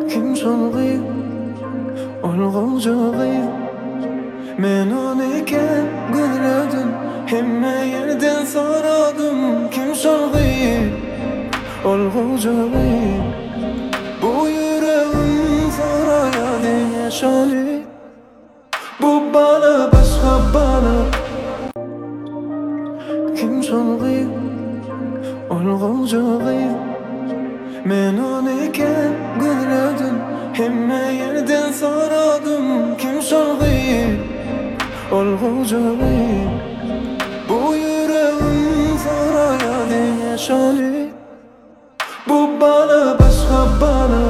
Kim solg'iyib olg'uvjog'iyib men uniken gülledim hemme yerden soradım. Kim solg'iyib olg'uvjog'iyib bu yüreğim sorayadı yaşanib bu bana başka bana. Kim solg'iyib olg'uvjog'iyib men uniken gülledim hemme yerden soradım. Kim solg'iyib olg'uvjog'iyib bu yüreğim sorayadı yaşanib bu bana başka bana.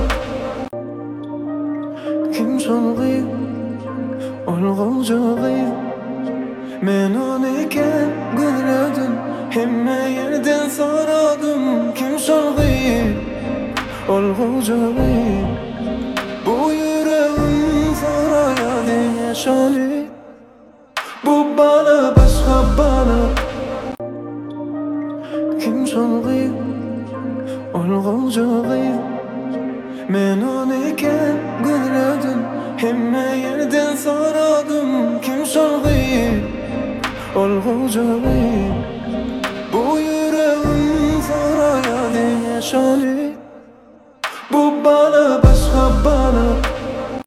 Kim solg'iyib olg'uvjog'iyib men uniken gülledim hemme yerden soradım. Kim solg'iyib olg'uvjog'iyib bu yüreğim sorayadı yaşanib bu bana başka bana. Kim solg'iyib olg'uvjog'iyib men uniken gülledim hemme yerden soradım. Kim solg'iyib olg'uvjog'iyib bu yüreğim sorayadı yaşanib bu bana